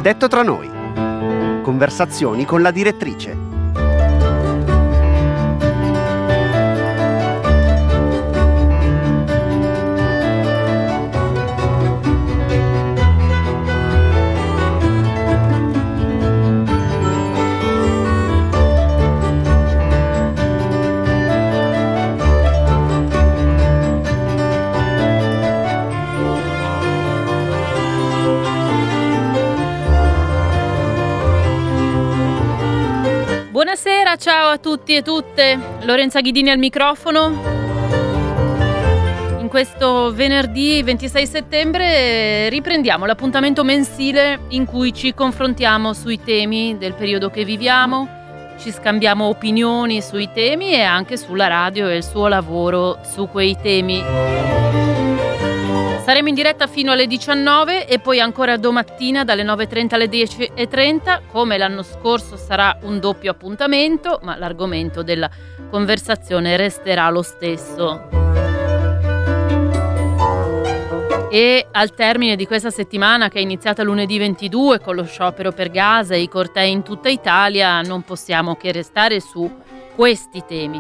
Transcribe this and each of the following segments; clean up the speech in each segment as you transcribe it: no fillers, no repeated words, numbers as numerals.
Detto tra noi. Conversazioni con la direttrice. Buonasera, ciao a tutti e tutte. Lorenza Ghidini al microfono. In questo venerdì 26 settembre riprendiamo l'appuntamento mensile in cui ci confrontiamo sui temi del periodo che viviamo, ci scambiamo opinioni sui temi e anche sulla radio e il suo lavoro su quei temi. Saremo in diretta fino alle 19 e poi ancora domattina dalle 9.30 alle 10.30. Come l'anno scorso sarà un doppio appuntamento, ma l'argomento della conversazione resterà lo stesso. E al termine di questa settimana, che è iniziata lunedì 22 con lo sciopero per Gaza e i cortei in tutta Italia, non possiamo che restare su questi temi.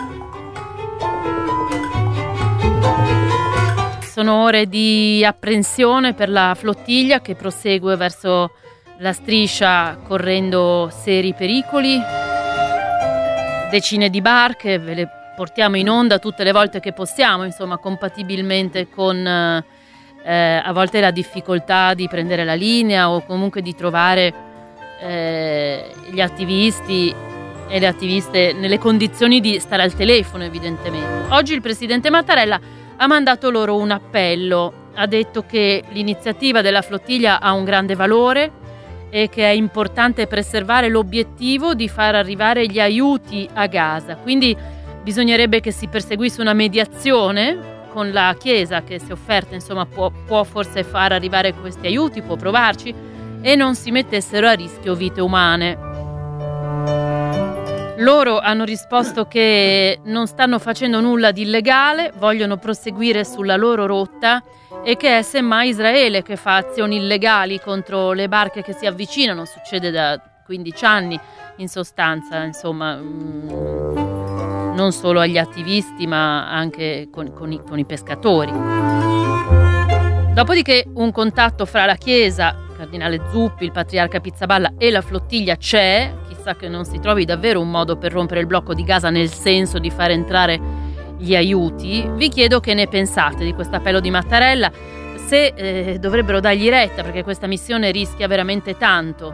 Sono ore di apprensione per la flottiglia che prosegue verso la striscia correndo seri pericoli. Decine di barche, ve le portiamo in onda tutte le volte che possiamo, insomma, compatibilmente con a volte la difficoltà di prendere la linea o comunque di trovare gli attivisti e le attiviste nelle condizioni di stare al telefono, evidentemente. Oggi il presidente Mattarella ha mandato loro un appello, ha detto che l'iniziativa della flottiglia ha un grande valore e che è importante preservare l'obiettivo di far arrivare gli aiuti a Gaza. Quindi bisognerebbe che si perseguisse una mediazione con la Chiesa che si è offerta, insomma può forse far arrivare questi aiuti, può provarci, e non si mettessero a rischio vite umane. Loro hanno risposto che non stanno facendo nulla di illegale, vogliono proseguire sulla loro rotta e che è semmai Israele che fa azioni illegali contro le barche che si avvicinano. Succede da 15 anni in sostanza, insomma, non solo agli attivisti ma anche con i pescatori. Dopodiché un contatto fra la Chiesa, Cardinale Zuppi, il Patriarca Pizzaballa e la flottiglia c'è. Chissà che non si trovi davvero un modo per rompere il blocco di Gaza nel senso di far entrare gli aiuti. Vi chiedo che ne pensate di questo appello di Mattarella, se dovrebbero dargli retta, perché questa missione rischia veramente tanto.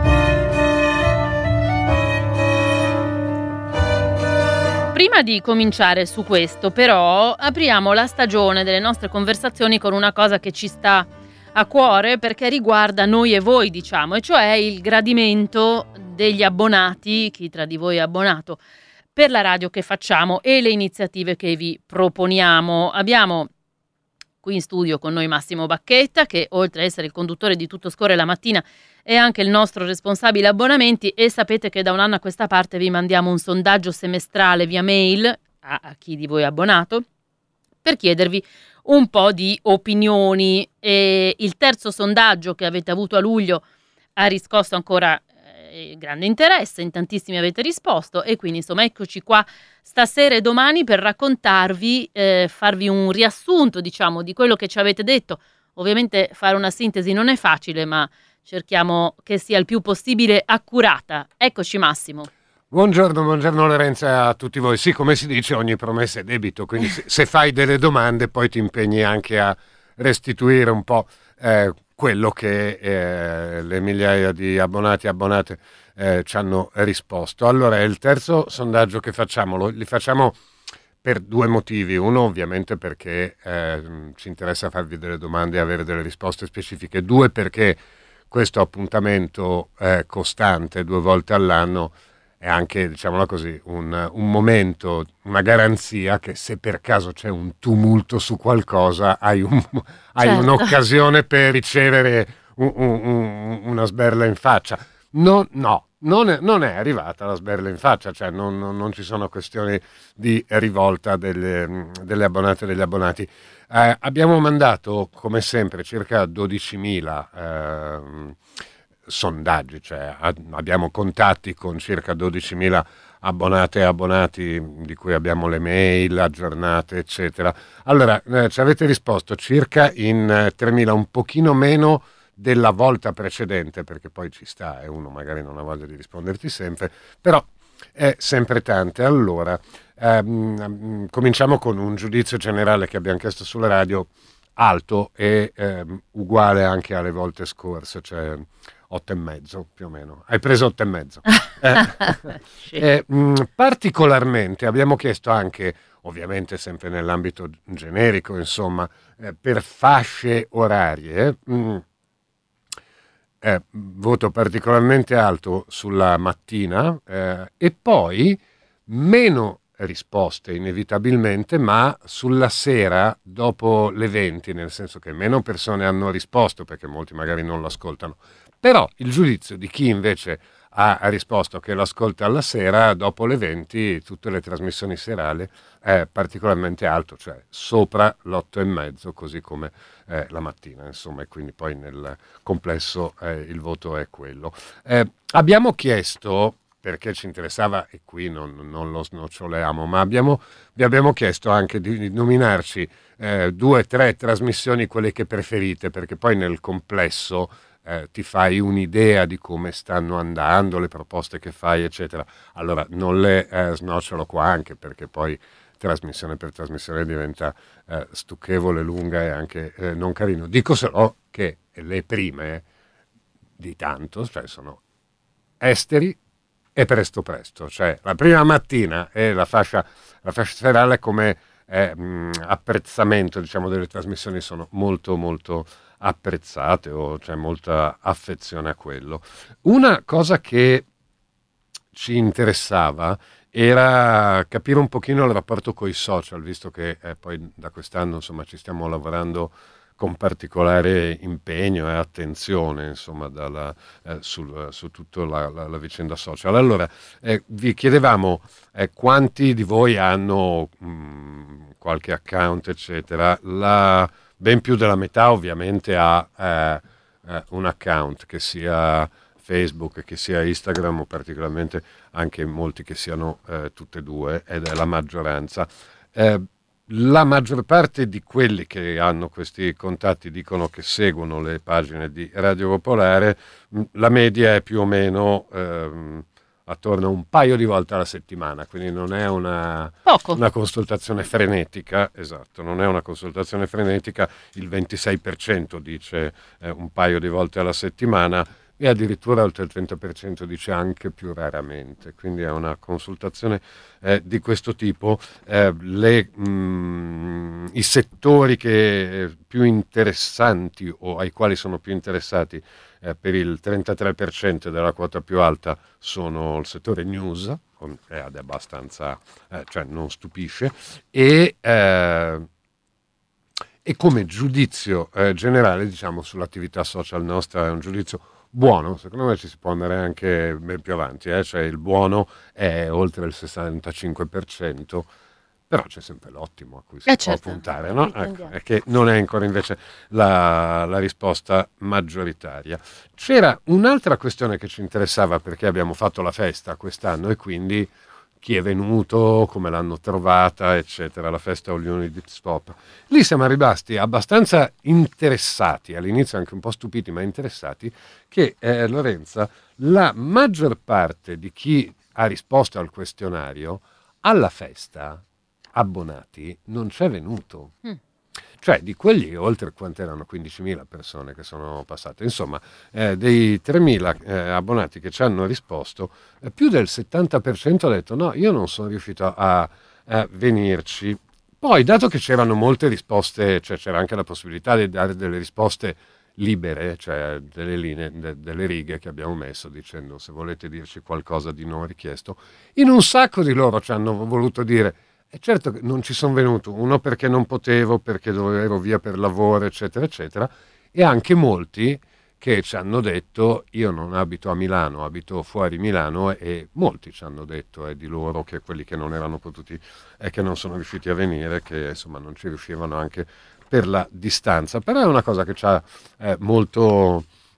Prima di cominciare su questo, però, apriamo la stagione delle nostre conversazioni con una cosa che ci sta a cuore, perché riguarda noi e voi, diciamo, e cioè il gradimento degli abbonati, chi tra di voi è abbonato, per la radio che facciamo e le iniziative che vi proponiamo. Abbiamo qui in studio con noi Massimo Bacchetta, che oltre a essere il conduttore di Tutto Scorre la mattina è anche il nostro responsabile abbonamenti, e sapete che da un anno a questa parte vi mandiamo un sondaggio semestrale via mail a chi di voi è abbonato per chiedervi un po' di opinioni. E il terzo sondaggio che avete avuto a luglio ha riscosso ancora grande interesse, in tantissimi avete risposto, e quindi insomma eccoci qua stasera e domani per raccontarvi, farvi un riassunto, diciamo, di quello che ci avete detto. Ovviamente fare una sintesi non è facile, ma cerchiamo che sia il più possibile accurata. Eccoci Massimo. Buongiorno Lorenza a tutti voi. Sì, come si dice, ogni promessa è debito, quindi se fai delle domande poi ti impegni anche a restituire un po' quello che le migliaia di abbonati e abbonate ci hanno risposto. Allora, il terzo sondaggio che facciamo, li facciamo per due motivi. Uno, ovviamente, perché ci interessa farvi delle domande e avere delle risposte specifiche. Due, perché questo appuntamento costante 2 volte all'anno è anche, diciamola così, un momento, una garanzia che se per caso c'è un tumulto su qualcosa hai un'occasione per ricevere una sberla in faccia. Non è arrivata la sberla in faccia, cioè non ci sono questioni di rivolta delle abbonate e degli abbonati. Abbiamo mandato, come sempre, circa 12.000 sondaggi, cioè abbiamo contatti con circa 12.000 abbonate e abbonati di cui abbiamo le mail aggiornate, eccetera. Allora, ci avete risposto circa in 3.000, un pochino meno della volta precedente, perché poi ci sta, e uno magari non ha voglia di risponderti sempre, però è sempre tante. Allora, cominciamo con un giudizio generale che abbiamo chiesto sulla radio, alto e uguale anche alle volte scorse, cioè 8,5 più o meno. Hai preso 8,5. Sì. Particolarmente abbiamo chiesto anche, ovviamente sempre nell'ambito generico, insomma, per fasce orarie, voto particolarmente alto sulla mattina, e poi meno risposte inevitabilmente, ma sulla sera dopo le 20, nel senso che meno persone hanno risposto perché molti magari non l'ascoltano, però il giudizio di chi invece ha risposto che l'ascolta alla sera dopo le 20, tutte le trasmissioni serali, è particolarmente alto, cioè sopra l'8,5, così come la mattina, insomma, e quindi poi nel complesso il voto è quello. Abbiamo chiesto, perché ci interessava, e qui non lo snoccioliamo, ma vi abbiamo chiesto anche di nominarci 2 o 3 trasmissioni, quelle che preferite, perché poi nel complesso ti fai un'idea di come stanno andando le proposte che fai, eccetera. Allora non le snocciolo qua, anche perché poi trasmissione per trasmissione diventa stucchevole, lunga e anche non carino. Dico solo che le prime di tanto, cioè sono Esteri e Presto Presto, cioè la prima mattina e la fascia serale come apprezzamento, diciamo, delle trasmissioni sono molto molto apprezzate, o c'è molta affezione a quello. Una cosa che ci interessava era capire un pochino il rapporto con i social, visto che poi da quest'anno, insomma, ci stiamo lavorando con particolare impegno e attenzione, insomma, su tutta la vicenda social. Allora, vi chiedevamo quanti di voi hanno qualche account, eccetera. Ben più della metà ovviamente ha un account, che sia Facebook, che sia Instagram, o particolarmente anche molti che siano tutte e due, ed è la maggioranza. La maggior parte di quelli che hanno questi contatti dicono che seguono le pagine di Radio Popolare. La media è più o meno attorno a un paio di volte alla settimana, quindi non è una consultazione frenetica, esatto, non è una consultazione frenetica. Il 26% dice un paio di volte alla settimana, e addirittura oltre il 30% dice anche più raramente, quindi è una consultazione di questo tipo. I settori più interessanti, o ai quali sono più interessati, per il 33% della quota più alta, sono il settore news, ed è abbastanza, cioè non stupisce, e come giudizio generale, diciamo, sull'attività social nostra è un giudizio buono. Secondo me ci si può andare anche ben più avanti, cioè il buono è oltre il 65%, però c'è sempre l'ottimo a cui si può puntare, no? Ecco, è che non è ancora invece la risposta maggioritaria. C'era un'altra questione che ci interessava, perché abbiamo fatto la festa quest'anno, e quindi chi è venuto, come l'hanno trovata, eccetera, la festa All Unity Stop. Lì siamo rimasti abbastanza interessati, all'inizio anche un po' stupiti, ma interessati, che Lorenza, la maggior parte di chi ha risposto al questionario alla festa, abbonati, non c'è venuto. Cioè di quelli, oltre quante erano, 15.000 persone che sono passate, insomma, dei 3.000 abbonati che ci hanno risposto, più del 70% ha detto no, io non sono riuscito a venirci. Poi, dato che c'erano molte risposte, cioè c'era anche la possibilità di dare delle risposte libere, cioè delle linee, delle righe che abbiamo messo dicendo se volete dirci qualcosa di non richiesto, in un sacco di loro ci hanno voluto dire: e certo che non ci sono venuto, uno perché non potevo, perché ero via per lavoro, eccetera, eccetera, e anche molti che ci hanno detto io non abito a Milano, abito fuori Milano, e molti ci hanno detto di loro, che quelli che non erano potuti e che non sono riusciti a venire, che insomma non ci riuscivano anche per la distanza. Però è una cosa che ci ha molto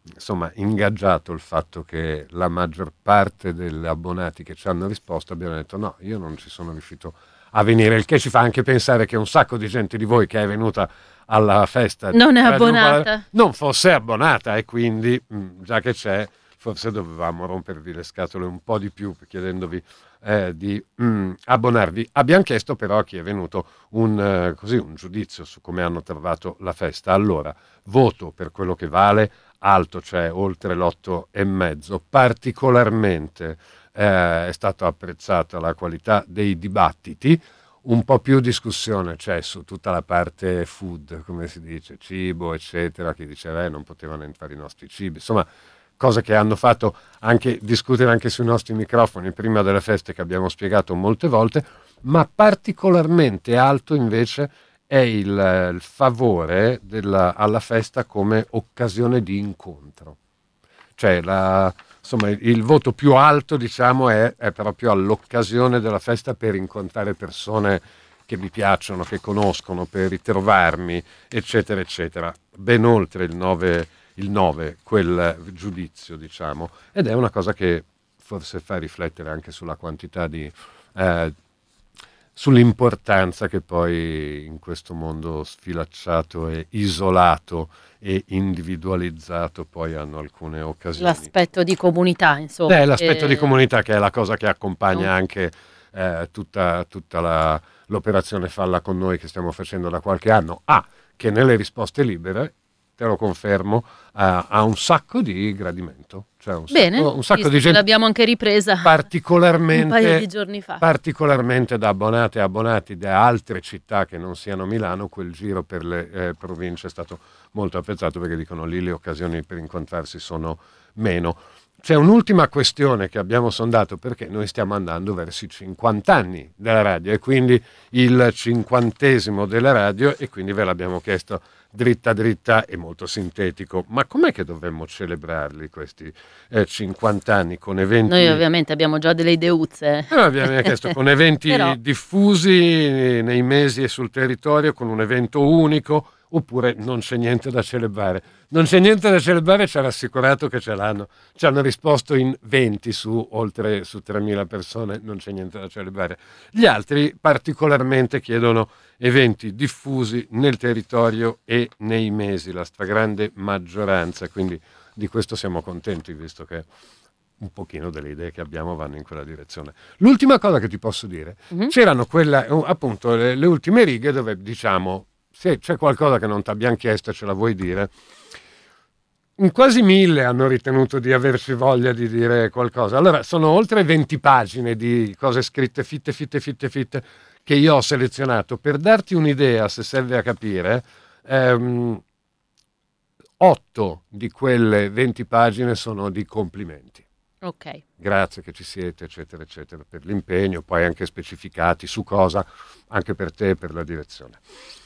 insomma ingaggiato il fatto che la maggior parte degli abbonati che ci hanno risposto abbiano detto no, io non ci sono riuscito a venire, il che ci fa anche pensare che un sacco di gente di voi che è venuta alla festa non è abbonata, non fosse abbonata, e quindi già che c'è forse dovevamo rompervi le scatole un po' di più chiedendovi di abbonarvi. Abbiamo chiesto però a chi è venuto un giudizio su come hanno trovato la festa. Allora, voto per quello che vale, alto, cioè oltre l'8,5. Particolarmente è stata apprezzata la qualità dei dibattiti, un po' più discussione c'è su tutta la parte food, come si dice, cibo, eccetera, chi diceva non potevano entrare i nostri cibi, insomma, cose che hanno fatto anche discutere anche sui nostri microfoni prima delle feste, che abbiamo spiegato molte volte, ma particolarmente alto invece è il favore alla festa come occasione di incontro. Cioè insomma, il voto più alto, diciamo, è proprio all'occasione della festa per incontrare persone che mi piacciono, che conoscono, per ritrovarmi, eccetera, eccetera. Ben oltre il 9, quel giudizio, diciamo. Ed è una cosa che forse fa riflettere anche sulla quantità sull'importanza che poi in questo mondo sfilacciato e isolato e individualizzato poi hanno alcune occasioni. L'aspetto di comunità, insomma. L'aspetto di comunità, che è la cosa che accompagna anche tutta l'operazione Falla con noi che stiamo facendo da qualche anno, che nelle risposte libere, te lo confermo, ha un sacco di gradimento. Cioè un sacco di gente. L'abbiamo anche ripresa particolarmente, un paio di giorni fa. Particolarmente da abbonate e abbonati da altre città che non siano Milano, quel giro per le province è stato molto apprezzato, perché dicono lì le occasioni per incontrarsi sono meno. C'è un'ultima questione che abbiamo sondato, perché noi stiamo andando verso i 50 anni della radio e quindi il 50° della radio, e quindi ve l'abbiamo chiesto dritta dritta e molto sintetico: ma com'è che dovremmo celebrarli questi 50 anni con eventi? Noi ovviamente abbiamo già delle ideuzze. Abbiamo chiesto con eventi Però diffusi nei mesi e sul territorio, con un evento unico, oppure non c'è niente da celebrare. Non c'è niente da celebrare, ci ha rassicurato che ce l'hanno. Ci hanno risposto in 20 su 3.000 persone, non c'è niente da celebrare. Gli altri particolarmente chiedono eventi diffusi nel territorio e nei mesi, la stragrande maggioranza, quindi di questo siamo contenti, visto che un pochino delle idee che abbiamo vanno in quella direzione. L'ultima cosa che ti posso dire, c'erano appunto le ultime righe dove diciamo: se c'è qualcosa che non ti abbiamo chiesto e ce la vuoi dire. In quasi 1.000 hanno ritenuto di averci voglia di dire qualcosa. Allora, sono oltre 20 pagine di cose scritte fitte che io ho selezionato per darti un'idea, se serve a capire. 8 di quelle 20 pagine sono di complimenti. Ok. Grazie che ci siete, eccetera, eccetera, per l'impegno, poi anche specificati su cosa, anche per te e per la direzione.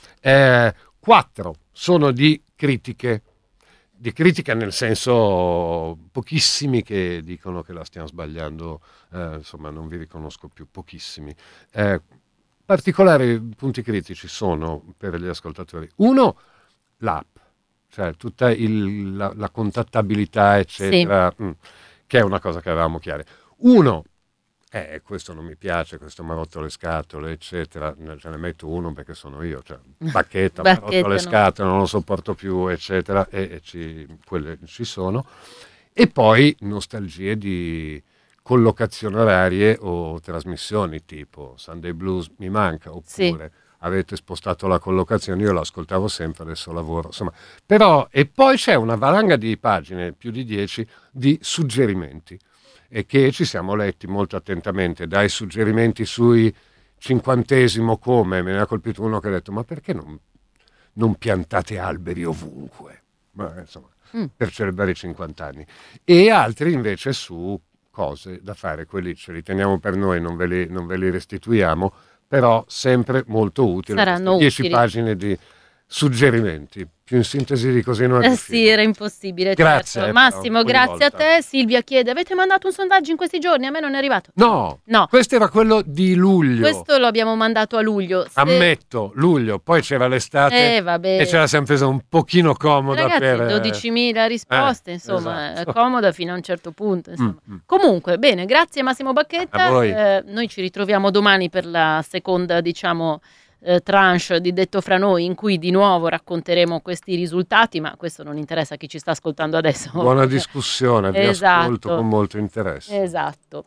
4 sono di critiche nel senso, pochissimi che dicono che la stiamo sbagliando, insomma non vi riconosco più, pochissimi. Particolari punti critici sono per gli ascoltatori: 1, l'app, cioè tutta la contattabilità, eccetera, sì, che è una cosa che avevamo chiare. 1, questo non mi piace, questo mi ha rotto le scatole, eccetera, ce ne metto 1 perché sono io, cioè bacchetta, mi ha rotto le scatole, non lo sopporto più, eccetera, quelle ci sono. E poi nostalgie di collocazioni orarie o trasmissioni, tipo Sunday Blues mi manca, oppure avete spostato la collocazione, io l'ascoltavo sempre, adesso lavoro, insomma. Però, e poi c'è una valanga di pagine, più di 10, di suggerimenti, e che ci siamo letti molto attentamente, dai suggerimenti sui 50°, come me ne ha colpito uno che ha detto: ma perché non piantate alberi ovunque? Ma, insomma, per celebrare i 50 anni. E altri invece su cose da fare, quelli ce li teniamo per noi, non ve li restituiamo, però sempre molto utili. Saranno 10 utili. Pagine di suggerimenti. Più in sintesi di così non è Sì, era impossibile. Grazie, certo. Massimo, ogni grazie volta. a te. Silvia chiede: avete mandato un sondaggio in questi giorni? A me non è arrivato. No, No. questo era quello di luglio. Questo lo abbiamo mandato a luglio. Ammetto, luglio, poi c'era l'estate vabbè. e ce la siamo presa un pochino comoda. Ragazzi, per 12.000 risposte, insomma, esatto. Comoda fino a un certo punto. Insomma. Comunque, bene, grazie Massimo Bacchetta. A voi. Noi ci ritroviamo domani per la seconda, diciamo, tranche di Detto fra noi, in cui di nuovo racconteremo questi risultati, ma questo non interessa a chi ci sta ascoltando adesso. Buona discussione, vi Esatto. ascolto con molto interesse. Esatto.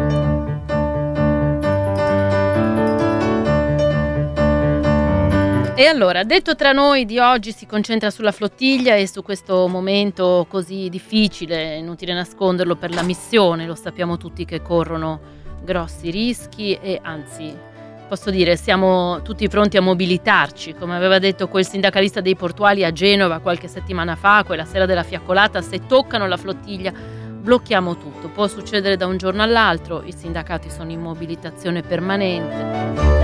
E allora, Detto tra noi di oggi si concentra sulla flottiglia e su questo momento così difficile, inutile nasconderlo, per la missione. Lo sappiamo tutti che corrono grossi rischi e anzi, posso dire, siamo tutti pronti a mobilitarci. Come aveva detto quel sindacalista dei portuali a Genova qualche settimana fa, quella sera della fiaccolata: se toccano la flottiglia blocchiamo tutto. Può succedere da un giorno all'altro, i sindacati sono in mobilitazione permanente.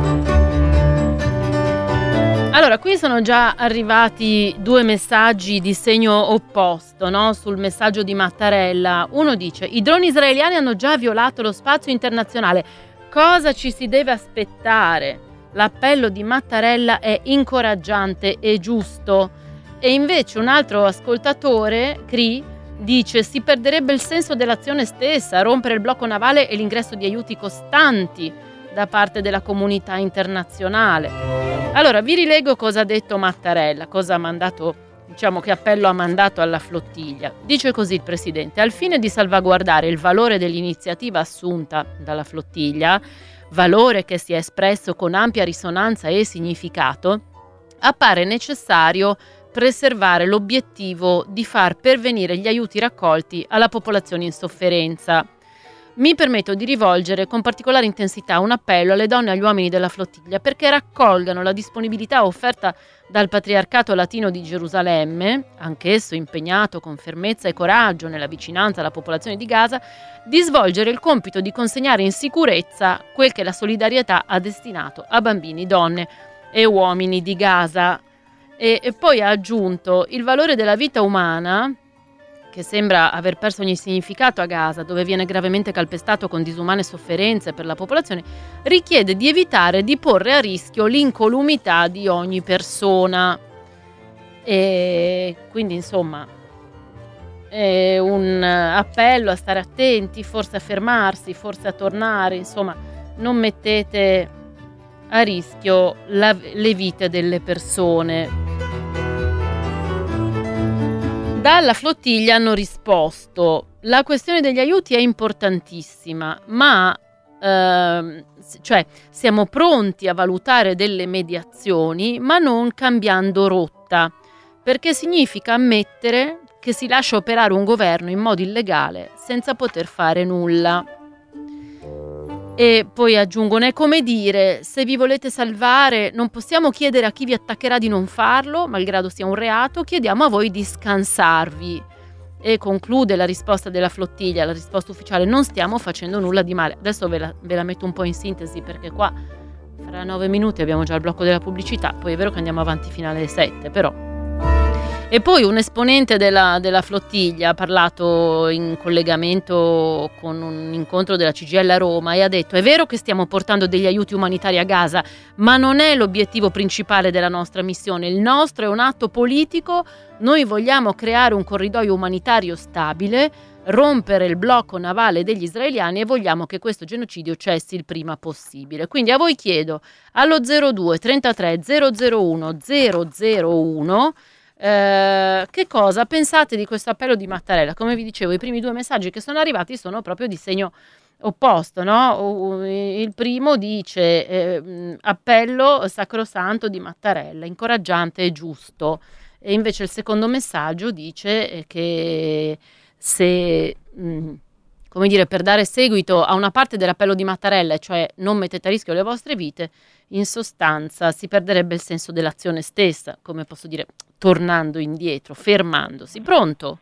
Allora, qui sono già arrivati 2 messaggi di segno opposto, no? Sul messaggio di Mattarella. Uno dice: i droni israeliani hanno già violato lo spazio internazionale. Cosa ci si deve aspettare? L'appello di Mattarella è incoraggiante e giusto. E invece un altro ascoltatore, Cri, dice: si perderebbe il senso dell'azione stessa, rompere il blocco navale e l'ingresso di aiuti costanti da parte della comunità internazionale. Allora, vi rilego cosa ha detto Mattarella, cosa ha mandato, diciamo, che appello ha mandato alla flottiglia. Dice così il Presidente: al fine di salvaguardare il valore dell'iniziativa assunta dalla flottiglia, valore che si è espresso con ampia risonanza e significato, appare necessario preservare l'obiettivo di far pervenire gli aiuti raccolti alla popolazione in sofferenza. Mi permetto di rivolgere con particolare intensità un appello alle donne e agli uomini della flottiglia perché raccolgano la disponibilità offerta dal Patriarcato Latino di Gerusalemme, anch'esso impegnato con fermezza e coraggio nella vicinanza alla popolazione di Gaza, di svolgere il compito di consegnare in sicurezza quel che la solidarietà ha destinato a bambini, donne e uomini di Gaza. E poi ha aggiunto: il valore della vita umana, che sembra aver perso ogni significato a Gaza, dove viene gravemente calpestato con disumane sofferenze per la popolazione, richiede di evitare di porre a rischio l'incolumità di ogni persona. E quindi, insomma, è un appello a stare attenti, forse a fermarsi, forse a tornare, insomma, non mettete a rischio le vite delle persone. Dalla flottiglia hanno risposto: la questione degli aiuti è importantissima, ma cioè siamo pronti a valutare delle mediazioni, ma non cambiando rotta, perché significa ammettere che si lascia operare un governo in modo illegale senza poter fare nulla. E poi aggiungono: è come dire, se vi volete salvare non possiamo chiedere a chi vi attaccherà di non farlo, malgrado sia un reato, chiediamo a voi di scansarvi. E conclude la risposta della flottiglia, la risposta ufficiale: non stiamo facendo nulla di male. Adesso ve la metto un po' in sintesi, perché qua fra 9 minuti abbiamo già il blocco della pubblicità, poi è vero che andiamo avanti fino alle 7, però. E poi un esponente della flottiglia ha parlato in collegamento con un incontro della CGIL a Roma e ha detto: è vero che stiamo portando degli aiuti umanitari a Gaza, ma non è l'obiettivo principale della nostra missione. Il nostro è un atto politico, noi vogliamo creare un corridoio umanitario stabile, rompere il blocco navale degli israeliani e vogliamo che questo genocidio cessi il prima possibile. Quindi a voi chiedo, allo 02 33 001 001, che cosa pensate di questo appello di Mattarella? Come vi dicevo, i primi 2 messaggi che sono arrivati sono proprio di segno opposto, no? Il primo dice appello sacrosanto di Mattarella, incoraggiante e giusto, e invece il secondo messaggio dice che se come dire, per dare seguito a una parte dell'appello di Mattarella, cioè non mettete a rischio le vostre vite, in sostanza si perderebbe il senso dell'azione stessa, come posso dire, tornando indietro, fermandosi. Pronto?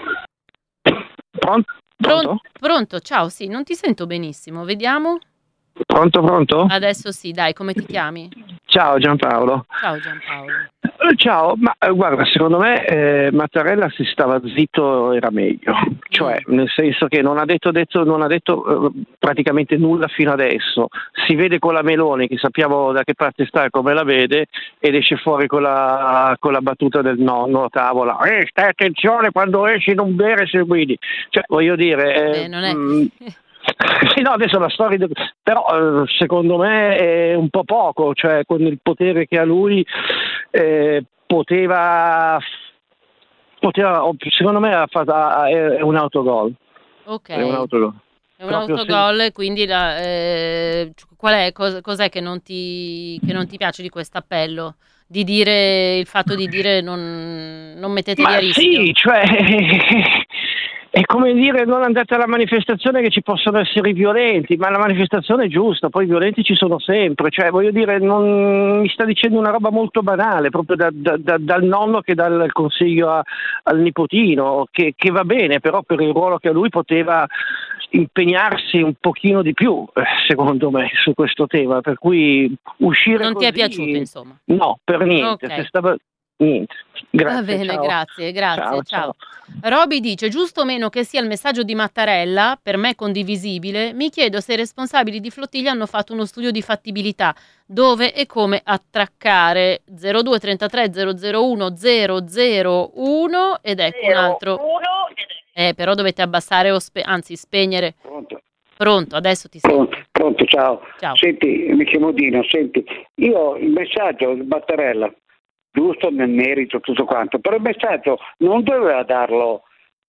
Pronto? Pronto, ciao, sì, non ti sento benissimo, vediamo. Pronto? Adesso sì, dai, come ti chiami? Ciao Giampaolo. Ciao Giampaolo. Ciao, ma guarda, secondo me Mattarella se stava zitto era meglio, cioè nel senso che non ha detto praticamente nulla fino adesso. Si vede con la Meloni, che sappiamo da che parte sta e come la vede, ed esce fuori con la battuta del nonno a tavola. Stai attenzione quando esci, non bere se guidi. Cioè, voglio dire... Non è... Sì, no, adesso la storia, però secondo me è un po' poco, cioè con il potere che ha lui poteva, secondo me è un autogol. Ok. È un autogol. È un autogol, e quindi cos'è che non ti piace di questo appello? Di dire, il fatto di dire non mettetevi a rischio? Sì, cioè è come dire non andate alla manifestazione che ci possono essere i violenti, ma la manifestazione è giusta, poi i violenti ci sono sempre, cioè voglio dire non mi sta dicendo una roba molto banale, proprio dal nonno che dà il consiglio al nipotino, che va bene, però per il ruolo che ha lui poteva impegnarsi un pochino di più, secondo me, su questo tema, per cui uscire non così, ti è piaciuto, insomma? No, per niente. Okay. Niente. Grazie. Va bene, ciao. grazie, ciao. Roby dice, giusto o meno che sia il messaggio di Mattarella, per me condivisibile, mi chiedo se i responsabili di flottiglia hanno fatto uno studio di fattibilità, dove e come attraccare. 02 33 001 001 ed ecco un altro. Però dovete abbassare anzi spegnere. Pronto, adesso ti sento. Pronto, ciao. Senti, mi chiamo Dino, senti, io il messaggio di Mattarella, giusto nel merito, tutto quanto, però il messaggio non doveva darlo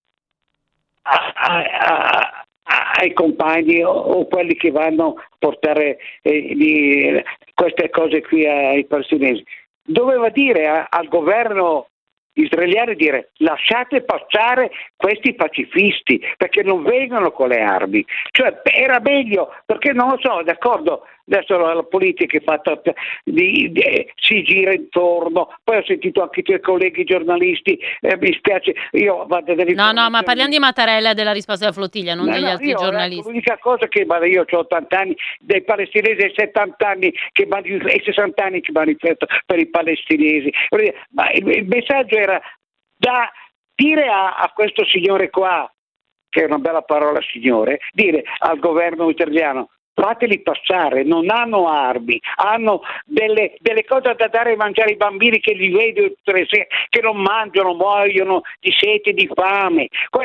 ai compagni o quelli che vanno a portare queste cose qui ai palestinesi. Doveva dire al governo israeliano, dire lasciate passare questi pacifisti perché non vengono con le armi, cioè era meglio, perché non lo so, d'accordo, adesso la politica è fatta si gira intorno, poi ho sentito anche i tuoi colleghi giornalisti, mi spiace, io vado delle no, ma parliamo di Mattarella e della risposta della flottiglia, non degli altri giornalisti. L'unica cosa che io ho 80 anni, dei palestinesi ai 70 anni e 60 anni che manifestano per i palestinesi, ma il messaggio era da dire a questo signore qua, che è una bella parola signore, dire al governo italiano: fateli passare, non hanno armi, hanno delle cose da dare a mangiare ai bambini che li vedo tutte le sere, che non mangiano, muoiono di sete, di fame.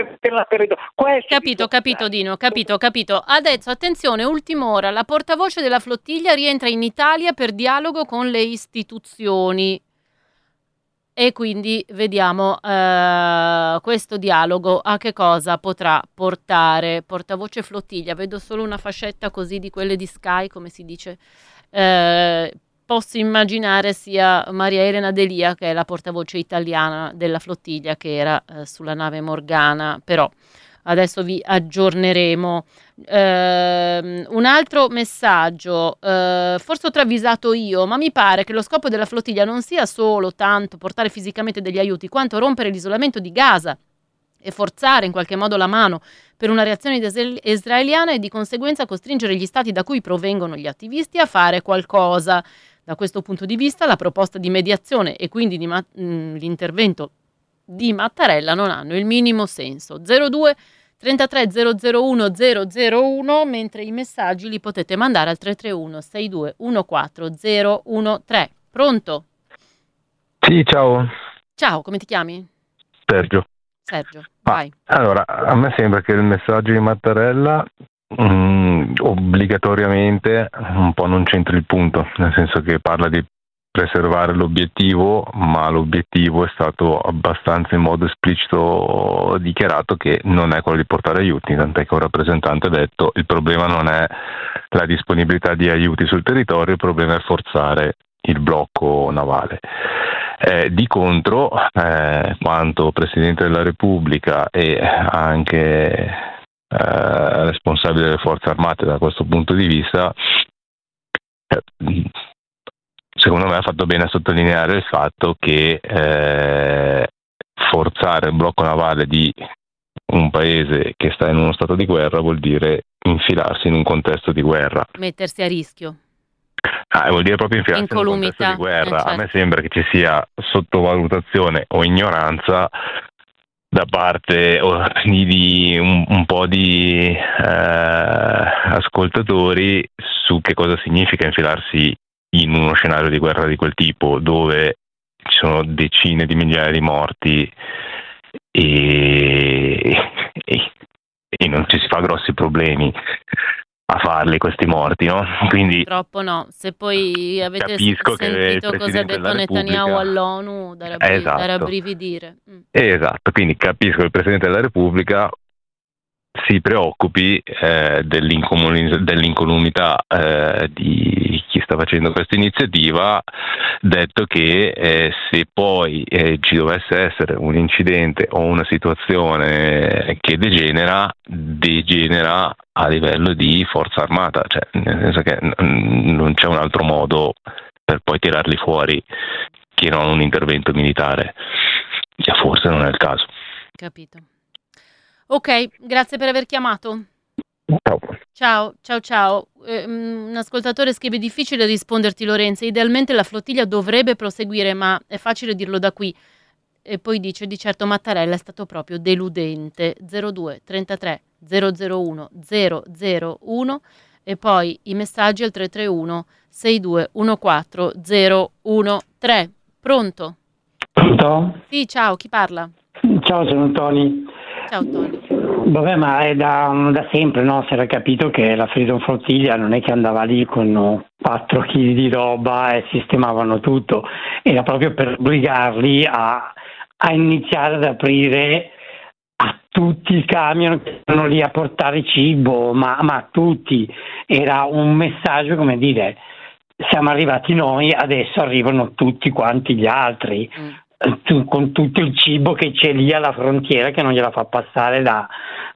Capito Dino, capito. Adesso attenzione, ultima ora, la portavoce della flottiglia rientra in Italia per dialogo con le istituzioni. E quindi vediamo questo dialogo a che cosa potrà portare. Portavoce flottiglia, vedo solo una fascetta così di quelle di Sky, come si dice. Posso immaginare sia Maria Elena Delia, che è la portavoce italiana della flottiglia, che era sulla nave Morgana, però adesso vi aggiorneremo. Un altro messaggio, forse ho travisato io, ma mi pare che lo scopo della flottiglia non sia solo tanto portare fisicamente degli aiuti, quanto rompere l'isolamento di Gaza e forzare in qualche modo la mano per una reazione israeliana e di conseguenza costringere gli stati da cui provengono gli attivisti a fare qualcosa. Da questo punto di vista la proposta di mediazione e quindi l'intervento di Mattarella non hanno il minimo senso. 02 33 001 001, mentre i messaggi li potete mandare al 331 62 14 013. Pronto? Sì, ciao. Ciao, come ti chiami? Sergio, vai. Allora, a me sembra che il messaggio di Mattarella obbligatoriamente un po' non c'entra il punto, nel senso che parla di preservare l'obiettivo, ma l'obiettivo è stato abbastanza in modo esplicito dichiarato che non è quello di portare aiuti, tant'è che un rappresentante ha detto il problema non è la disponibilità di aiuti sul territorio, il problema è forzare il blocco navale. Di contro, quanto Presidente della Repubblica e anche responsabile delle forze armate da questo punto di vista, secondo me ha fatto bene a sottolineare il fatto che forzare il blocco navale di un paese che sta in uno stato di guerra vuol dire infilarsi in un contesto di guerra. Mettersi a rischio. Vuol dire proprio infilarsi in un contesto di guerra. certo. A me sembra che ci sia sottovalutazione o ignoranza da parte di un po' di ascoltatori su che cosa significa infilarsi in uno scenario di guerra di quel tipo, dove ci sono decine di migliaia di morti e non ci si fa grossi problemi a farli questi morti, no? Quindi purtroppo no. Se poi avete capisco che il sentito cosa ha Presidente detto della Netanyahu Repubblica- all'ONU, da Esatto. rabbrividire. Esatto, quindi capisco che il Presidente della Repubblica si preoccupi dell'incolumità di chi sta facendo questa iniziativa, detto che se poi ci dovesse essere un incidente o una situazione che degenera a livello di forza armata, cioè nel senso che non c'è un altro modo per poi tirarli fuori che non un intervento militare, che forse non è il caso. Capito. Ok, grazie per aver chiamato. Ciao. Ciao. Un ascoltatore scrive: difficile risponderti, Lorenzo. Idealmente la flottiglia dovrebbe proseguire, ma è facile dirlo da qui. E poi dice: di certo Mattarella è stato proprio deludente. 02 33 001 001 e poi i messaggi al 331 62 14 013. Pronto? Pronto? Sì, ciao, chi parla? Ciao, sono Tony. Ciao Tony. Vabbè, ma è da sempre, no? Si era capito che la Freedom Flottiglia non è che andava lì con 4 kg di roba e sistemavano tutto, era proprio per obbligarli a iniziare ad aprire a tutti i camion che erano lì a portare cibo, ma a tutti. Era un messaggio, come dire, siamo arrivati noi, adesso arrivano tutti quanti gli altri. Con tutto il cibo che c'è lì alla frontiera, che non gliela fa passare da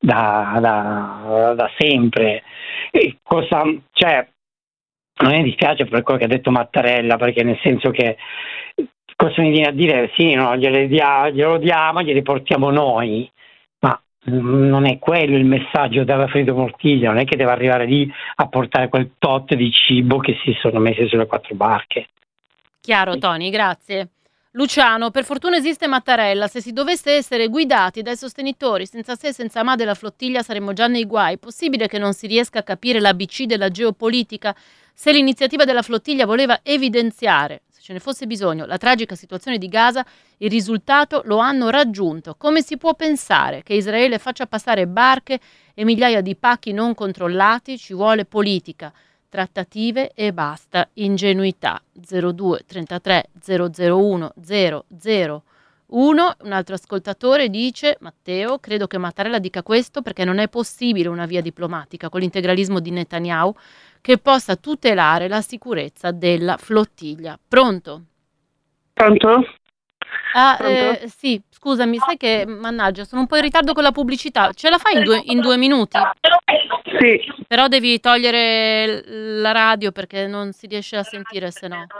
sempre. E cioè, non mi dispiace per quello che ha detto Mattarella, perché nel senso che cosa mi viene a dire? Sì, no, glielo diamo, glieli portiamo noi, ma non è quello il messaggio della Freedom Flottiglia, non è che deve arrivare lì a portare quel tot di cibo che si sono messi sulle 4 barche. Chiaro, Tony, grazie. Luciano, per fortuna esiste Mattarella. Se si dovesse essere guidati dai sostenitori senza se e senza ma della flottiglia saremmo già nei guai. Possibile che non si riesca a capire l'ABC della geopolitica? Se l'iniziativa della flottiglia voleva evidenziare, se ce ne fosse bisogno, la tragica situazione di Gaza, il risultato lo hanno raggiunto. Come si può pensare che Israele faccia passare barche e migliaia di pacchi non controllati? Ci vuole politica, trattative e basta ingenuità. 02 33 001 001. Un altro ascoltatore dice: Matteo, credo che Mattarella dica questo perché non è possibile una via diplomatica con l'integralismo di Netanyahu che possa tutelare la sicurezza della flottiglia. Pronto? Pronto? Pronto? Sì, scusami, sai che, mannaggia, sono un po' in ritardo con la pubblicità. Ce la fai in due minuti? Sì. Però devi togliere la radio perché non si riesce a sentire, se no.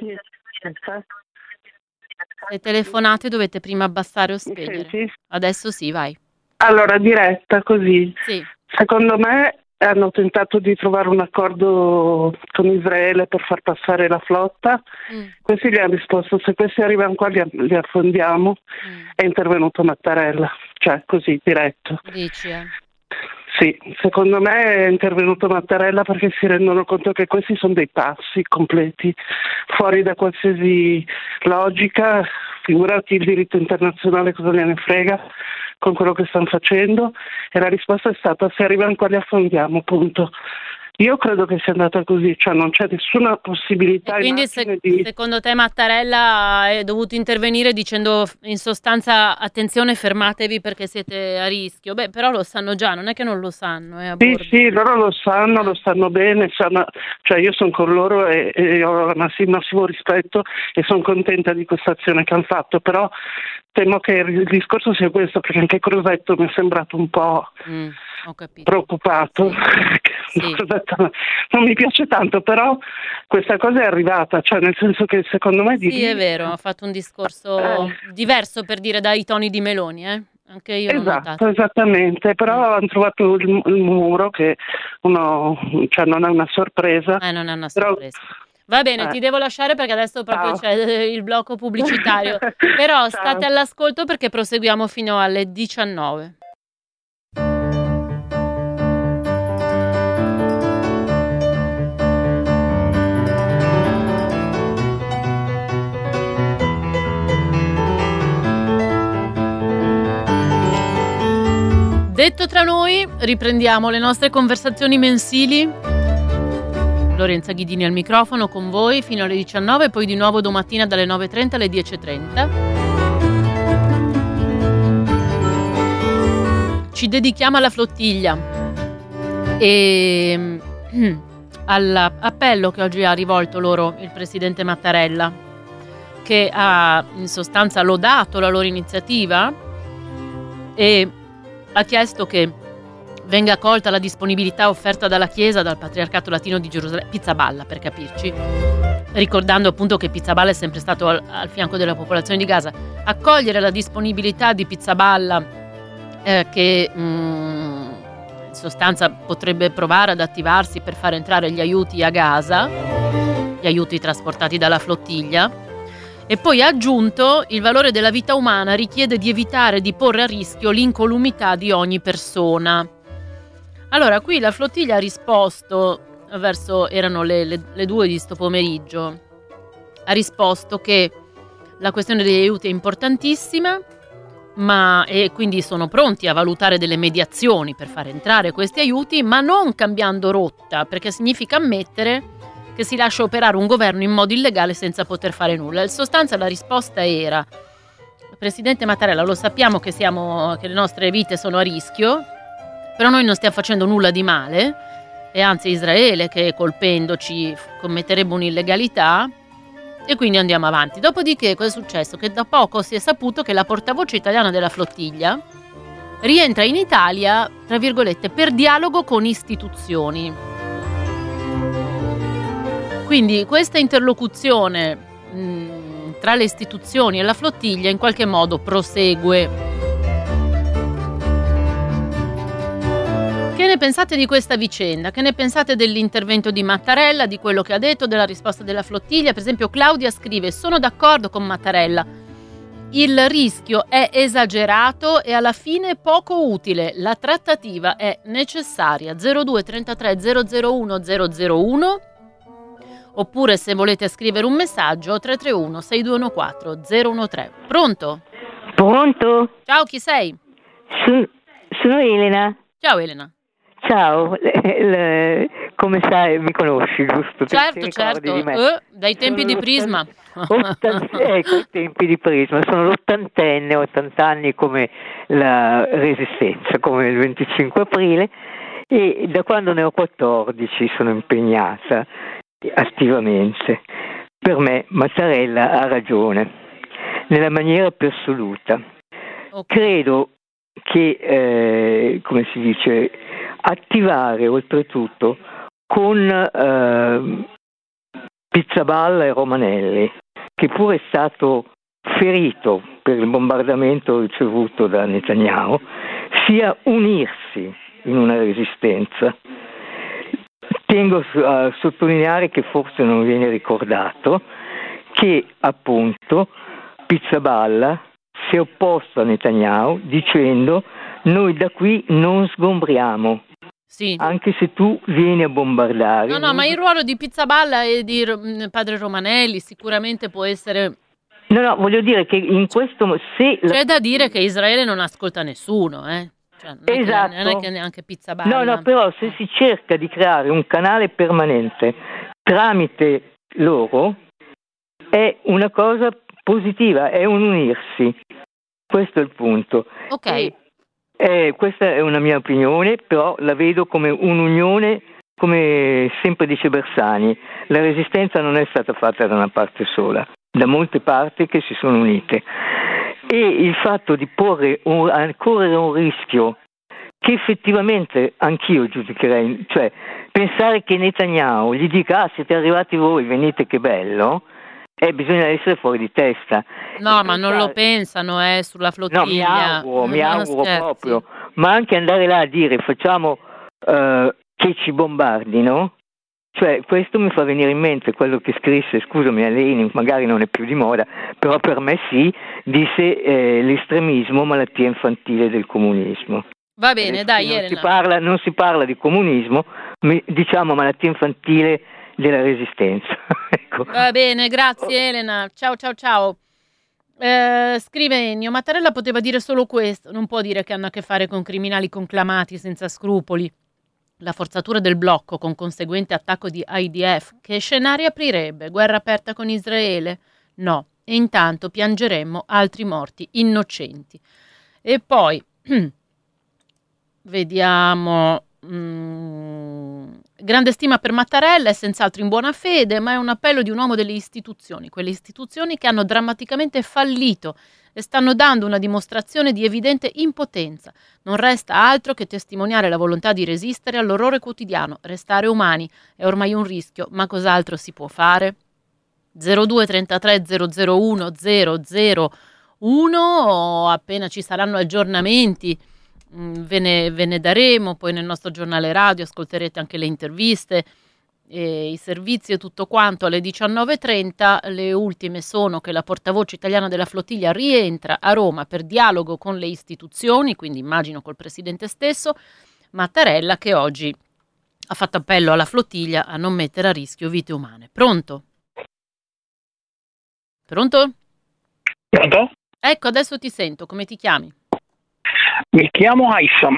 Se telefonate dovete prima abbassare o spegnere. Senti? Adesso sì, vai. Allora, diretta così. Sì. Secondo me hanno tentato di trovare un accordo con Israele per far passare la flotta. Questi gli hanno risposto: se questi arrivano qua li affondiamo. È intervenuto Mattarella, cioè così, diretto. Dici, Sì, secondo me è intervenuto Mattarella perché si rendono conto che questi sono dei pazzi completi, fuori da qualsiasi logica. Figurati il diritto internazionale cosa gliene frega con quello che stanno facendo, e la risposta è stata: se arrivano qua li affondiamo, punto. Io credo che sia andata così, cioè non c'è nessuna possibilità. E quindi secondo te Mattarella è dovuto intervenire dicendo in sostanza: attenzione, fermatevi perché siete a rischio? Beh, però lo sanno già, non è che non lo sanno. A bordo. Sì, loro lo sanno bene, cioè io sono con loro e ho il massimo rispetto e sono contenta di questa azione che hanno fatto, però temo che il discorso sia questo, perché anche Crosetto mi è sembrato un po' ho capito. preoccupato. Sì. Non mi piace tanto, però questa cosa è arrivata, cioè nel senso che secondo me sì, è vero, ha fatto un discorso diverso, per dire, dai toni di Meloni, anche io l'ho notato. Esattamente, però hanno trovato il muro che cioè non è una sorpresa. Non è una sorpresa. Va bene, ti devo lasciare perché adesso proprio c'è il blocco pubblicitario. Però state all'ascolto perché proseguiamo fino alle 19. Detto tra noi, riprendiamo le nostre conversazioni mensili. Lorenza Ghidini al microfono con voi fino alle 19, poi di nuovo domattina dalle 9:30 alle 10:30. Ci dedichiamo alla flottiglia e all'appello che oggi ha rivolto loro il presidente Mattarella, che ha in sostanza lodato la loro iniziativa e ha chiesto che venga accolta la disponibilità offerta dalla Chiesa, dal Patriarcato Latino di Gerusalemme, Pizzaballa per capirci, ricordando appunto che Pizzaballa è sempre stato al fianco della popolazione di Gaza, accogliere la disponibilità di Pizzaballa che in sostanza potrebbe provare ad attivarsi per far entrare gli aiuti a Gaza, gli aiuti trasportati dalla flottiglia. E poi ha aggiunto: il valore della vita umana richiede di evitare di porre a rischio l'incolumità di ogni persona. Allora, qui la flottiglia ha risposto, erano le 2 di sto pomeriggio, ha risposto che la questione degli aiuti è importantissima, e quindi sono pronti a valutare delle mediazioni per far entrare questi aiuti, ma non cambiando rotta, perché significa ammettere che si lascia operare un governo in modo illegale senza poter fare nulla. In sostanza la risposta era: Presidente Mattarella, lo sappiamo che le nostre vite sono a rischio, però noi non stiamo facendo nulla di male, e anzi è Israele che colpendoci commetterebbe un'illegalità, e quindi andiamo avanti. Dopodiché cosa è successo? Che da poco si è saputo che la portavoce italiana della flottiglia rientra in Italia, tra virgolette, per dialogo con istituzioni. Quindi questa interlocuzione tra le istituzioni e la flottiglia in qualche modo prosegue. Che ne pensate di questa vicenda? Che ne pensate dell'intervento di Mattarella, di quello che ha detto, della risposta della flottiglia? Per esempio Claudia scrive: sono d'accordo con Mattarella, il rischio è esagerato e alla fine poco utile, la trattativa è necessaria. 02 33 001 001, oppure se volete scrivere un messaggio 331 6214 013. Pronto? Pronto? Ciao, chi sei? Sono Elena. Ciao Elena. Ciao, come sai mi conosci, giusto? Certo, dai tempi di Prisma. Ecco, i tempi di Prisma, sono l'80enne, 80 anni come la Resistenza, come il 25 aprile, e da quando ne ho 14 sono impegnata attivamente. Per me Mattarella ha ragione, nella maniera più assoluta. Okay. Credo che, come si dice, attivare oltretutto con Pizzaballa e Romanelli, che pure è stato ferito per il bombardamento ricevuto da Netanyahu, sia unirsi in una resistenza. Tengo a sottolineare che forse non viene ricordato che appunto Pizzaballa si è opposto a Netanyahu dicendo: noi da qui non sgombriamo, sì, anche se tu vieni a bombardare. No, ma il ruolo di Pizzaballa e di padre Romanelli sicuramente può essere... No, voglio dire che in questo... C'è da dire che Israele non ascolta nessuno, Cioè, esatto. Non è che neanche Pizzaballa. No, però se si cerca di creare un canale permanente tramite loro è una cosa positiva, è un unirsi. Questo è il punto. Ok. Questa è una mia opinione, però la vedo come un'unione, come sempre dice Bersani. La resistenza non è stata fatta da una parte sola, da molte parti che si sono unite. E il fatto di correre un rischio che effettivamente anch'io giudicherei, cioè pensare che Netanyahu gli dica: siete arrivati voi, venite che bello, bisogna essere fuori di testa. No, ma non lo pensano sulla flottiglia. No, mi auguro proprio, ma anche andare là a dire facciamo che ci bombardino, Cioè, questo mi fa venire in mente quello che scrisse, scusami, Lenin, magari non è più di moda, però per me sì, disse l'estremismo, malattia infantile del comunismo. Va bene, dai, Elena. Non si parla di comunismo, diciamo malattia infantile della resistenza. Ecco. Va bene, grazie Elena. Ciao ciao ciao. Scrive Ennio, Mattarella poteva dire solo questo, non può dire che hanno a che fare con criminali conclamati senza scrupoli. La forzatura del blocco con conseguente attacco di IDF, che scenari aprirebbe? Guerra aperta con Israele? No, e intanto piangeremmo altri morti innocenti. E poi vediamo, grande stima per Mattarella, è senz'altro in buona fede, ma è un appello di un uomo delle istituzioni, quelle istituzioni che hanno drammaticamente fallito e stanno dando una dimostrazione di evidente impotenza. Non resta altro che testimoniare la volontà di resistere all'orrore quotidiano, restare umani, è ormai un rischio, ma cos'altro si può fare? 02 33 001 001, appena ci saranno aggiornamenti ve ne daremo, poi nel nostro giornale radio ascolterete anche le interviste, i servizi e tutto quanto alle 19:30. Le ultime sono che la portavoce italiana della flottiglia rientra a Roma per dialogo con le istituzioni, quindi immagino col presidente stesso. Mattarella che oggi ha fatto appello alla flottiglia a non mettere a rischio vite umane. Pronto? Pronto? Pronto? Ecco, adesso ti sento, come ti chiami? Mi chiamo Aissam.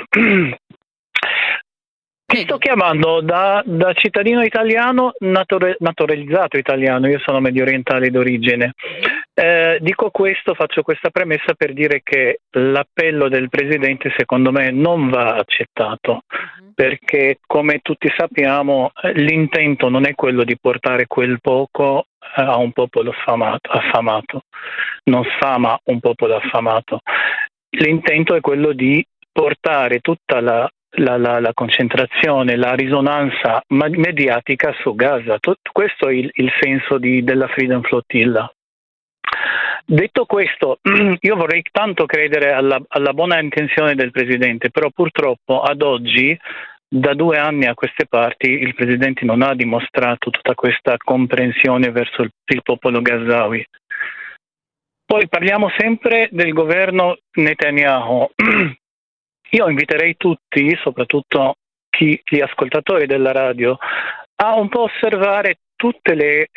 Ti sto chiamando da cittadino italiano, naturalizzato italiano, io sono medio orientale d'origine. Dico questo, faccio questa premessa per dire che l'appello del Presidente secondo me non va accettato, perché come tutti sappiamo l'intento non è quello di portare quel poco a un popolo affamato, non sfama un popolo affamato. L'intento è quello di portare tutta la concentrazione, la risonanza mediatica su Gaza. Questo è il senso della Freedom Flotilla. Detto questo, io vorrei tanto credere alla buona intenzione del Presidente, però purtroppo ad oggi, da 2 anni a queste parti, il Presidente non ha dimostrato tutta questa comprensione verso il popolo gazawi. Poi parliamo sempre del governo Netanyahu. Io inviterei tutti, soprattutto gli ascoltatori della radio, a un po' osservare tutti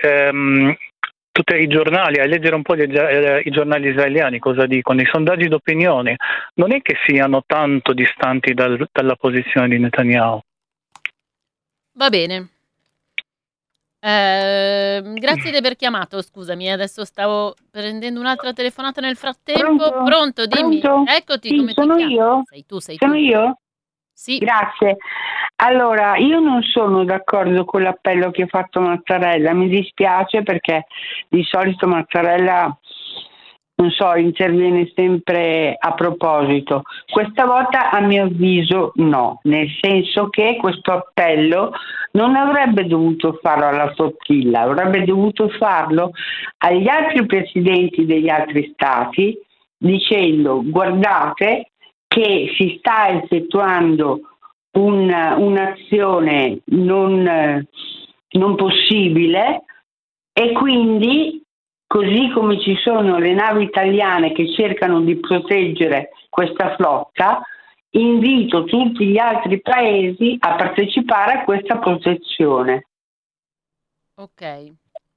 i giornali, a leggere un po' i giornali israeliani, cosa dicono, i sondaggi d'opinione. Non è che siano tanto distanti dalla posizione di Netanyahu. Va bene. Grazie di aver chiamato, scusami, adesso stavo prendendo un'altra telefonata nel frattempo. Pronto, dimmi. Pronto? Eccoti, sì, come sono ti chiami? io? Sei sono tu. io? Sì. Grazie. Allora, io non sono d'accordo con l'appello che ha fatto Mattarella, mi dispiace perché di solito Mattarella, non so, interviene sempre a proposito. Questa volta a mio avviso no, nel senso che questo appello non avrebbe dovuto farlo alla flotilla, avrebbe dovuto farlo agli altri presidenti degli altri stati dicendo: guardate che si sta effettuando un'azione non possibile e quindi, così come ci sono le navi italiane che cercano di proteggere questa flotta, invito tutti gli altri paesi a partecipare a questa protezione. Ok.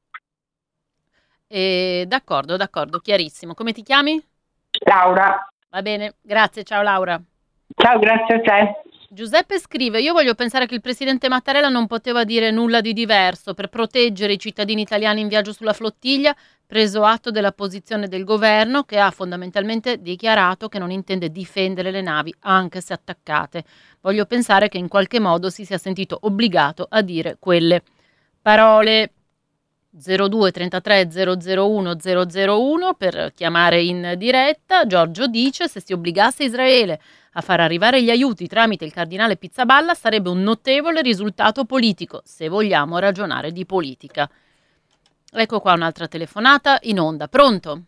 D'accordo, chiarissimo. Come ti chiami? Laura. Va bene, grazie, ciao Laura. Ciao, grazie a te. Giuseppe scrive: io voglio pensare che il presidente Mattarella non poteva dire nulla di diverso per proteggere i cittadini italiani in viaggio sulla flottiglia, preso atto della posizione del governo che ha fondamentalmente dichiarato che non intende difendere le navi anche se attaccate. Voglio pensare che in qualche modo si sia sentito obbligato a dire quelle parole. 02 33 001 001 per chiamare in diretta. Giorgio dice: se si obbligasse Israele a far arrivare gli aiuti tramite il cardinale Pizzaballa sarebbe un notevole risultato politico, se vogliamo ragionare di politica. Ecco qua un'altra telefonata in onda. Pronto?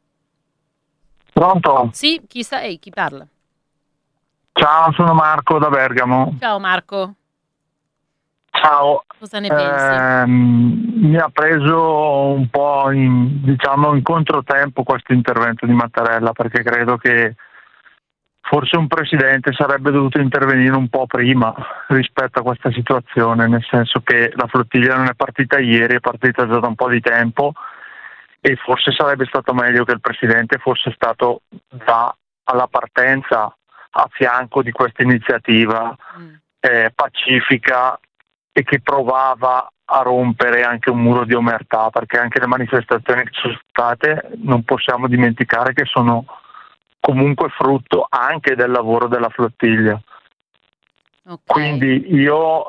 Pronto? Sì, chi sei? Chi parla? Ciao, sono Marco da Bergamo. Ciao Marco. Ciao. Cosa ne pensi? Mi ha preso un po' in controtempo questo intervento di Mattarella, perché credo che forse un presidente sarebbe dovuto intervenire un po' prima rispetto a questa situazione, nel senso che la flottiglia non è partita ieri, è partita già da un po' di tempo, e forse sarebbe stato meglio che il presidente fosse stato alla partenza a fianco di questa iniziativa pacifica e che provava a rompere anche un muro di omertà, perché anche le manifestazioni che sono state non possiamo dimenticare che sono comunque frutto anche del lavoro della flottiglia. Okay. Quindi io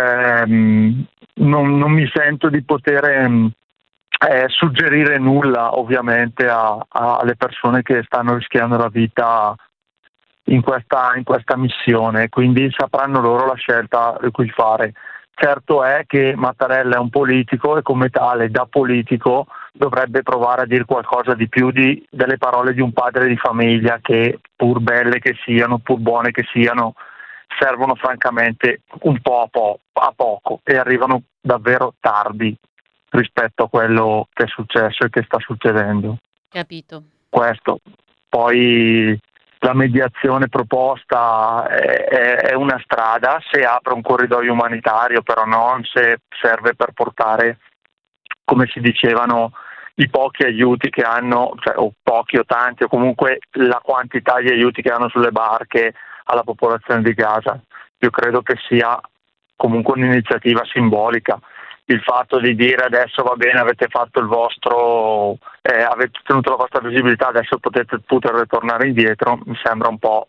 non mi sento di poter suggerire nulla ovviamente alle persone che stanno rischiando la vita in questa missione, quindi sapranno loro la scelta di cui fare. Certo è che Mattarella è un politico e come tale, da politico, dovrebbe provare a dire qualcosa di più delle parole di un padre di famiglia che, pur belle che siano, pur buone che siano, servono francamente un po' a poco e arrivano davvero tardi rispetto a quello che è successo e che sta succedendo. Capito. Questo. Poi la mediazione proposta è una strada se apre un corridoio umanitario, però non se serve per portare, come si dicevano, i pochi aiuti che hanno, cioè, o pochi o tanti, o comunque la quantità di aiuti che hanno sulle barche alla popolazione di Gaza. Io credo che sia comunque un'iniziativa simbolica. Il fatto di dire adesso va bene, avete fatto il vostro, avete ottenuto la vostra visibilità, adesso potete ritornare indietro, mi sembra un po'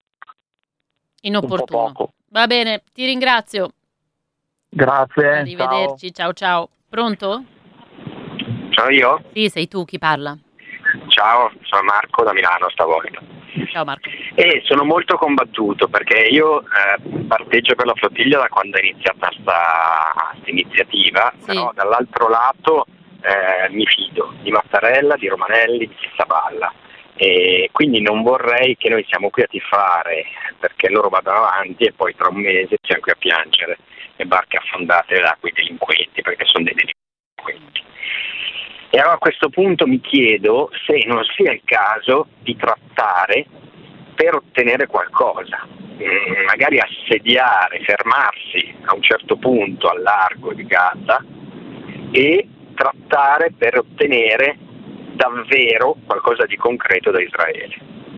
inopportuno. Un po' poco. Va bene, ti ringrazio. Grazie. Arrivederci, ciao. Pronto? Sono io? Sì, sei tu, chi parla? Ciao, sono Marco da Milano stavolta. Ciao Marco. E sono molto combattuto perché io parteggio per la flottiglia da quando è iniziata questa iniziativa, sì. Però dall'altro lato mi fido di Mattarella, di Romanelli, di Pizzaballa, e quindi non vorrei che noi siamo qui a tifare perché loro vadano avanti e poi tra un mese siamo qui a piangere le barche affondate da quei delinquenti, perché sono dei delinquenti. E allora a questo punto mi chiedo se non sia il caso di trattare per ottenere qualcosa, magari assediare, fermarsi a un certo punto al largo di Gaza e trattare per ottenere davvero qualcosa di concreto da Israele.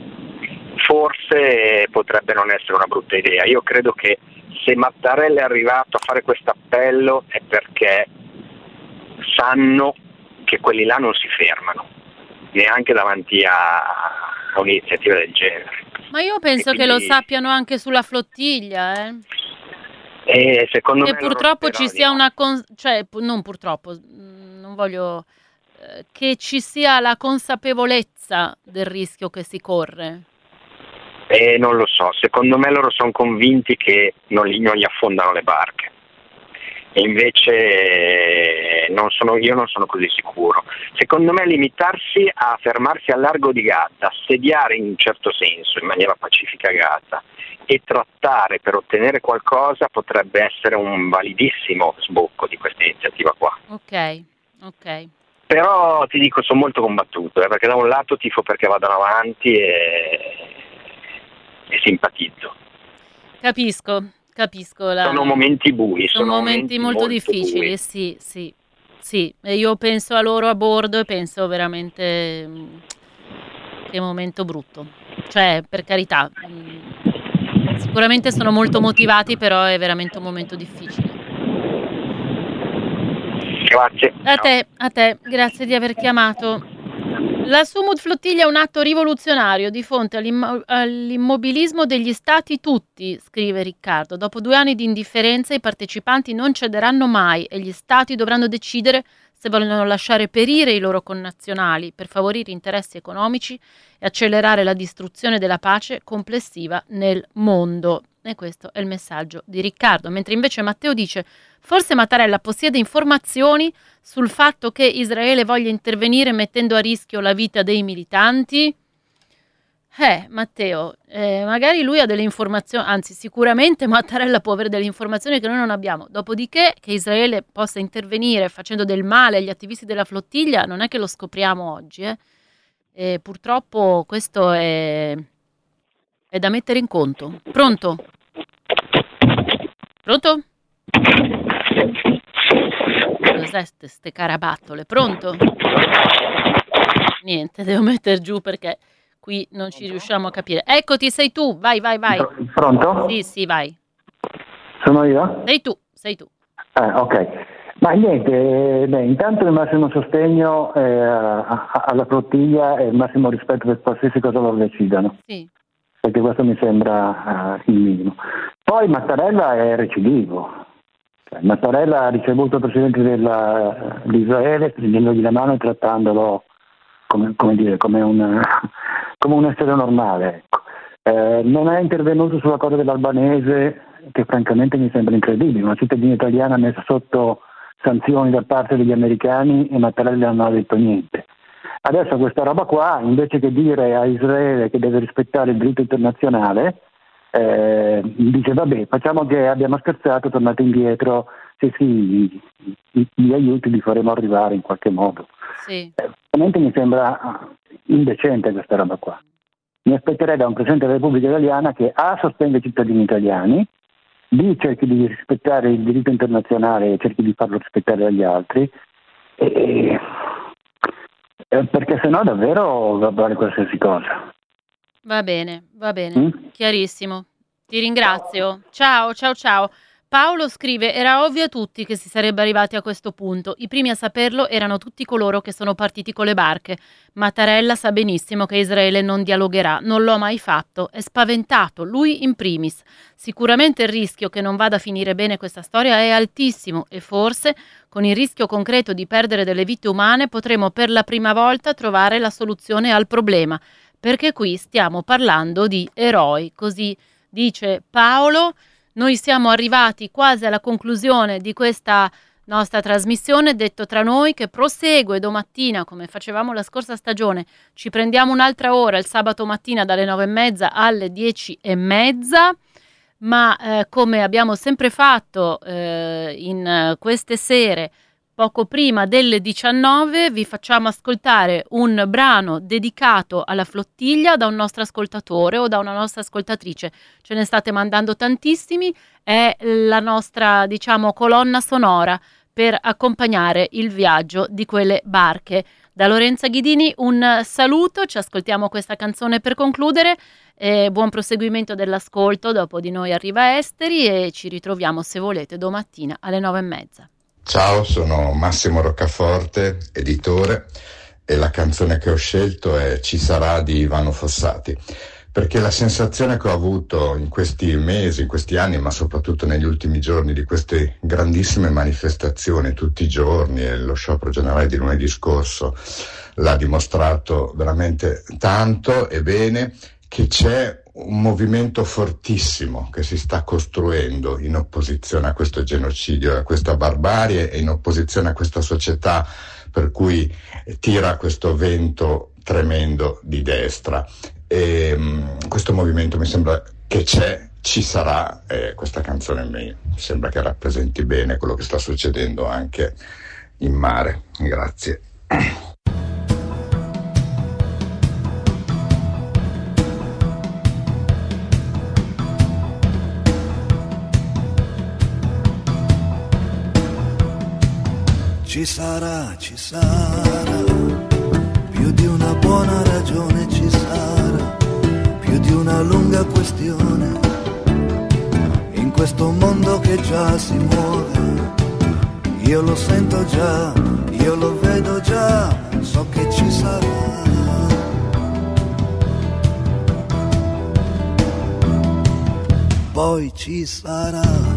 Forse potrebbe non essere una brutta idea. Io credo che se Mattarella è arrivato a fare questo appello è perché sanno che quelli là non si fermano, neanche davanti a un'iniziativa del genere. Ma io penso che lo sappiano anche sulla flottiglia, secondo che me purtroppo ci sia non purtroppo, non voglio che ci sia la consapevolezza del rischio che si corre. Non lo so, secondo me loro sono convinti che non gli affondano le barche. E invece io non sono così sicuro. Secondo me limitarsi a fermarsi al largo di Gaza, assediare in un certo senso, in maniera pacifica Gaza, e trattare per ottenere qualcosa potrebbe essere un validissimo sbocco di questa iniziativa qua. Ok. Però ti dico, sono molto combattuto, perché da un lato tifo perché vadano avanti e simpatizzo. Capisco. Sono momenti bui. Sono momenti molto difficili, bui. Sì. E io penso a loro a bordo e penso veramente che momento brutto. Cioè, per carità, sicuramente sono molto motivati, però è veramente un momento difficile. Grazie. A te, grazie di aver chiamato. La Sumud Flottiglia è un atto rivoluzionario di fronte all'immobilismo degli stati tutti, scrive Riccardo. Dopo 2 anni di indifferenza i partecipanti non cederanno mai e gli stati dovranno decidere se vogliono lasciare perire i loro connazionali per favorire interessi economici e accelerare la distruzione della pace complessiva nel mondo. E questo è il messaggio di Riccardo. Mentre invece Matteo dice: forse Mattarella possiede informazioni sul fatto che Israele voglia intervenire mettendo a rischio la vita dei militanti? Matteo, magari lui ha delle informazioni, anzi sicuramente Mattarella può avere delle informazioni che noi non abbiamo, dopodiché che Israele possa intervenire facendo del male agli attivisti della flottiglia non è che lo scopriamo oggi, E purtroppo questo è da mettere in conto. Pronto? Pronto? Cos'è ste carabattole? Pronto? Niente, devo mettere giù perché qui non ci riusciamo a capire. Eccoti, sei tu, vai. Pronto? Sì, vai. Sono io? Sei tu. Ok. Ma niente, intanto il massimo sostegno alla flottiglia e il massimo rispetto per qualsiasi cosa loro decidano. Sì. Perché questo mi sembra il minimo. Poi Mattarella è recidivo. Mattarella ha ricevuto il presidente di Israele, prendendogli la mano e trattandolo come un essere normale. Ecco. Non è intervenuto sulla cosa dell'albanese, che francamente mi sembra incredibile. Una cittadina italiana messa sotto sanzioni da parte degli americani e Mattarella non ha detto niente. Adesso questa roba qua, invece che dire a Israele che deve rispettare il diritto internazionale, dice vabbè, facciamo che abbiamo scherzato, tornate indietro, sì, gli aiuti li faremo arrivare in qualche modo. Sì. Veramente mi sembra indecente questa roba qua. Mi aspetterei da un Presidente della Repubblica Italiana che sostenga i cittadini italiani, cerchi di rispettare il diritto internazionale e cerchi di farlo rispettare dagli altri, perché sennò davvero vale qualsiasi cosa. Va bene, chiarissimo. Ti ringrazio. Ciao. Paolo scrive: era ovvio a tutti che si sarebbe arrivati a questo punto. I primi a saperlo erano tutti coloro che sono partiti con le barche. Mattarella sa benissimo che Israele non dialogherà, non l'ho mai fatto, è spaventato, lui in primis. Sicuramente il rischio che non vada a finire bene questa storia è altissimo e forse, con il rischio concreto di perdere delle vite umane, potremo per la prima volta trovare la soluzione al problema, perché qui stiamo parlando di eroi, così dice Paolo. Noi siamo arrivati quasi alla conclusione di questa nostra trasmissione, detto tra noi, che prosegue domattina come facevamo la scorsa stagione. Ci prendiamo un'altra ora il sabato mattina dalle 9:30 alle 10:30, ma come abbiamo sempre fatto in queste sere, poco prima delle 19 vi facciamo ascoltare un brano dedicato alla flottiglia da un nostro ascoltatore o da una nostra ascoltatrice. Ce ne state mandando tantissimi, è la nostra, colonna sonora per accompagnare il viaggio di quelle barche. Da Lorenza Ghidini un saluto, ci ascoltiamo questa canzone per concludere, buon proseguimento dell'ascolto, dopo di noi arriva Esteri e ci ritroviamo se volete domattina alle 9:30. Ciao, sono Massimo Roccaforte, editore, e la canzone che ho scelto è Ci sarà di Ivano Fossati, perché la sensazione che ho avuto in questi mesi, in questi anni, ma soprattutto negli ultimi giorni di queste grandissime manifestazioni tutti i giorni, e lo sciopero generale di lunedì scorso l'ha dimostrato veramente tanto e bene, che c'è un movimento fortissimo che si sta costruendo in opposizione a questo genocidio, a questa barbarie, e in opposizione a questa società per cui tira questo vento tremendo di destra. E questo movimento mi sembra che ci sarà, e questa canzone mi sembra che rappresenti bene quello che sta succedendo anche in mare. Grazie. Ci sarà, più di una buona ragione ci sarà, più di una lunga questione, in questo mondo che già si muove. Io lo sento già, io lo vedo già, so che ci sarà. Poi ci sarà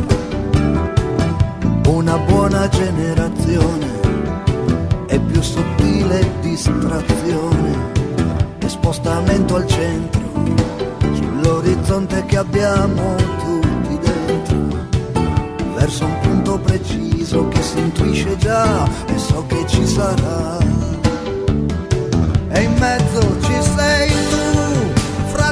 una buona generazione e più sottile distrazione e spostamento al centro sull'orizzonte che abbiamo tutti dentro, verso un punto preciso che si intuisce già e so che ci sarà. E in mezzo ci sei tu,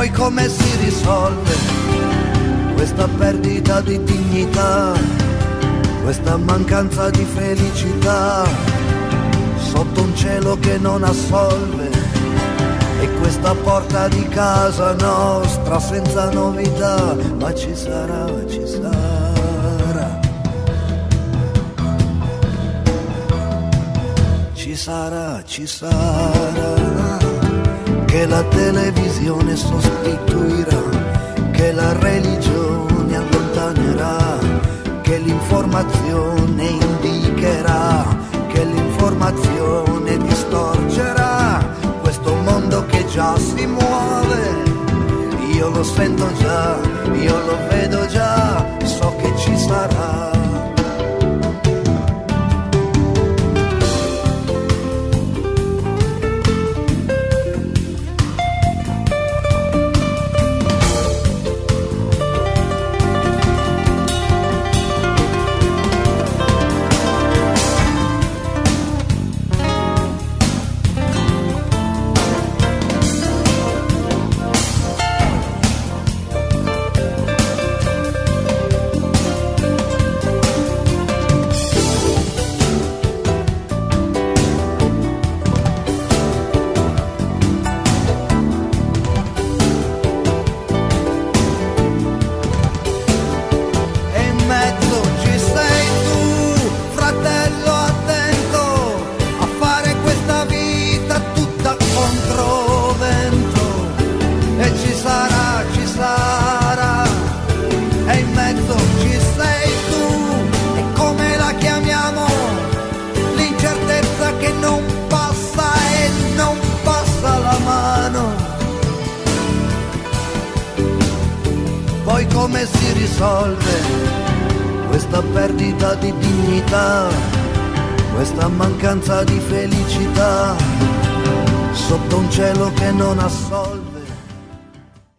poi come si risolve questa perdita di dignità, questa mancanza di felicità, sotto un cielo che non assolve, e questa porta di casa nostra senza novità, ma ci sarà, ci sarà, ci sarà, ci sarà, che la televisione sostituirà, che la religione allontanerà, che l'informazione indicherà, che l'informazione distorcerà questo mondo che già si muove. Io lo sento già, io lo vedo già, so che ci sarà. Come si risolve questa perdita di dignità, questa mancanza di felicità, sotto un cielo che non assolve?